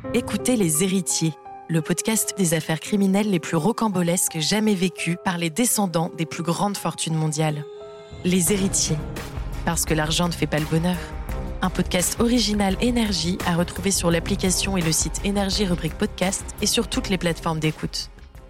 Écoutez Les Héritiers, le podcast des affaires criminelles les plus rocambolesques jamais vécues par les descendants des plus grandes fortunes mondiales. Les Héritiers, parce que l'argent ne fait pas le bonheur. Un podcast original Énergie à retrouver sur l'application et le site Énergie rubrique podcast et sur toutes les plateformes d'écoute.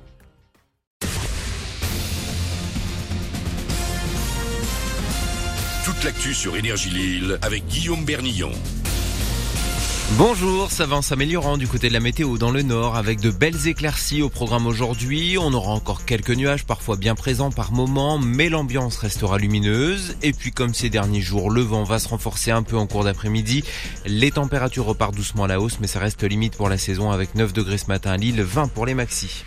Toute l'actu sur Énergie Lille avec Guillaume Bernillon. Bonjour, ça va en s'améliorant du côté de la météo dans le nord avec de belles éclaircies au programme aujourd'hui. On aura encore quelques nuages parfois bien présents par moments, mais l'ambiance restera lumineuse. Et puis comme ces derniers jours, le vent va se renforcer un peu en cours d'après-midi. Les températures repartent doucement à la hausse, mais ça reste limite pour la saison avec 9 degrés ce matin à Lille, 20 pour les maxis.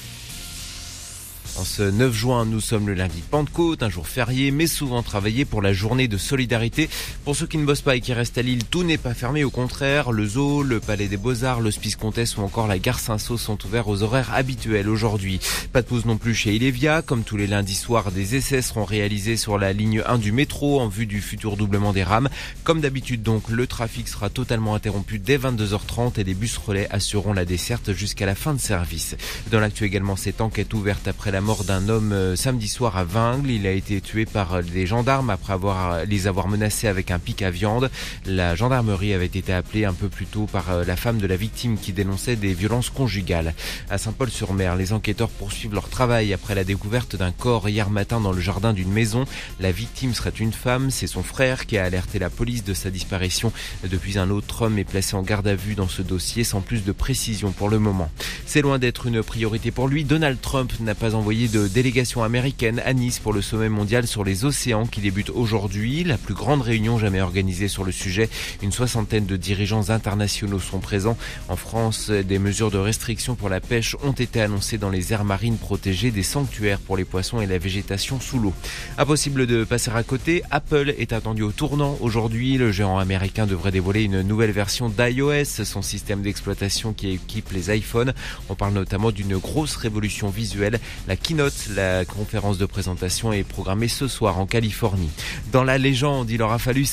En ce 9 juin, nous sommes le lundi de Pentecôte, un jour férié, mais souvent travaillé pour la journée de solidarité. Pour ceux qui ne bossent pas et qui restent à Lille, tout n'est pas fermé, au contraire. Le zoo, le Palais des Beaux-Arts, l'Hospice Comtesse ou encore la gare Saint-Saulve sont ouverts aux horaires habituels aujourd'hui. Pas de pause non plus chez Ilévia. Comme tous les lundis soirs, des essais seront réalisés sur la ligne 1 du métro en vue du futur doublement des rames. Comme d'habitude donc, le trafic sera totalement interrompu dès 22h30 et des bus relais assureront la desserte jusqu'à la fin de service. Dans l'actu également, cette enquête ouverte après la mort d'un homme samedi soir à Vingles. Il a été tué par des gendarmes après les avoir menacés avec un pic à viande. La gendarmerie avait été appelée un peu plus tôt par la femme de la victime qui dénonçait des violences conjugales. À Saint-Paul-sur-Mer, les enquêteurs poursuivent leur travail après la découverte d'un corps hier matin dans le jardin d'une maison. La victime serait une femme, c'est son frère qui a alerté la police de sa disparition. Depuis, un autre homme est placé en garde à vue dans ce dossier sans plus de précision pour le moment. C'est loin d'être une priorité pour lui. Donald Trump n'a pas envoyé de délégation américaine à Nice pour le sommet mondial sur les océans qui débute aujourd'hui. La plus grande réunion jamais organisée sur le sujet. Une soixantaine de dirigeants internationaux sont présents. En France, des mesures de restriction pour la pêche ont été annoncées dans les aires marines protégées, des sanctuaires pour les poissons et la végétation sous l'eau. Impossible de passer à côté. Apple est attendu au tournant aujourd'hui. Le géant américain devrait dévoiler une nouvelle version d'iOS, son système d'exploitation qui équipe les iPhones. On parle notamment d'une grosse révolution visuelle. La keynote, la conférence de présentation, est programmée ce soir en Californie. Dans la légende, il aura fallu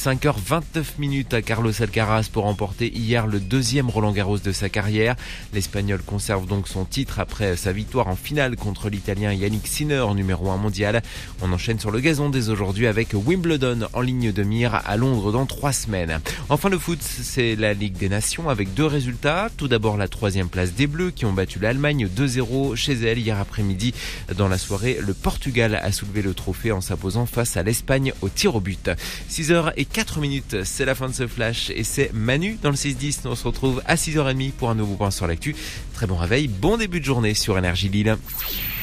5h29 à Carlos Alcaraz pour remporter hier le deuxième Roland-Garros de sa carrière. L'Espagnol conserve donc son titre après sa victoire en finale contre l'Italien Yannick Sinner, numéro 1 mondial. On enchaîne sur le gazon dès aujourd'hui avec Wimbledon en ligne de mire à Londres dans 3 semaines. Enfin le foot, c'est la Ligue des Nations avec 2 résultats. Tout d'abord la 3e place des Bleus qui ont battu l'Allemagne 2-0 chez elle hier après-midi. Dans la soirée, le Portugal a soulevé le trophée en s'imposant face à l'Espagne au tir au but. 6h04, c'est la fin de ce flash et c'est Manu dans le 6-10. On se retrouve à 6h30 pour un nouveau point sur l'actu. Très bon réveil, bon début de journée sur Énergie Lille.